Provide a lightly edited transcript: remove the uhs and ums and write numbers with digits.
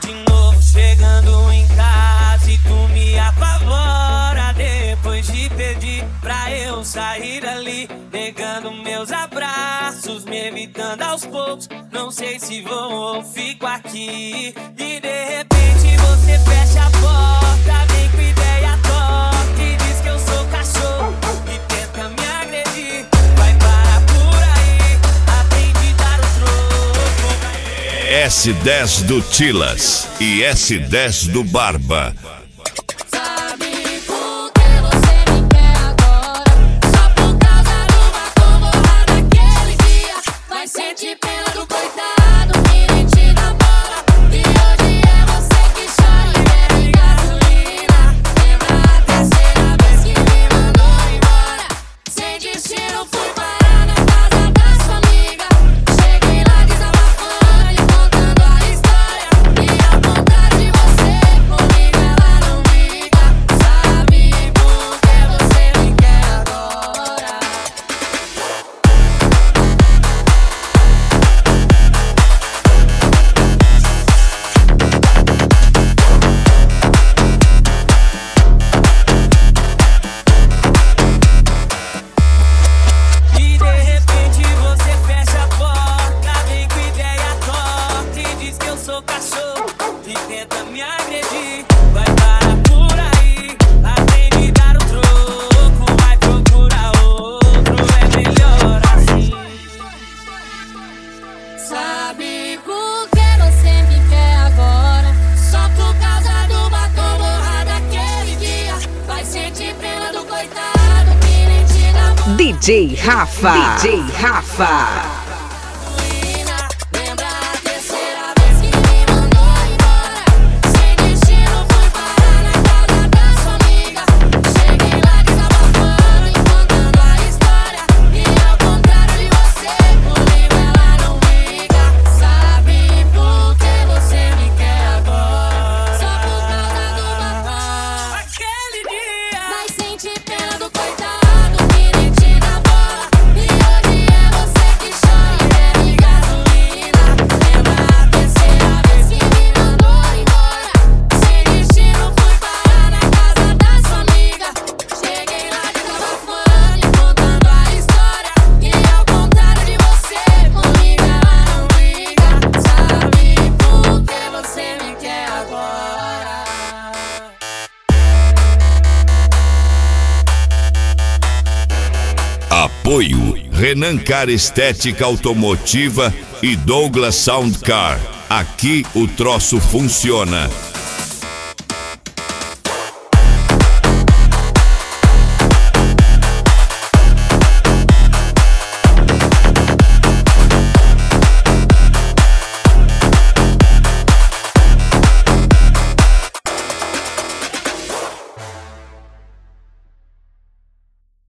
De novo chegando em casa e tu me apavora. Depois de pedir pra eu sair dali, negando meus abraços, me evitando aos poucos. Não sei se vou ou fico aqui. E de repente você fecha a porta, vem com ideia torta e diz que eu sou cachorro e tenta me agredir. Vai parar por aí, aprende a dar o troco. S10 do Tilas e S10 do Barba. DJ Rafa. DJ Rafa. Apoio Renan Car Estética Automotiva e Douglas Sound Car. Aqui o troço funciona.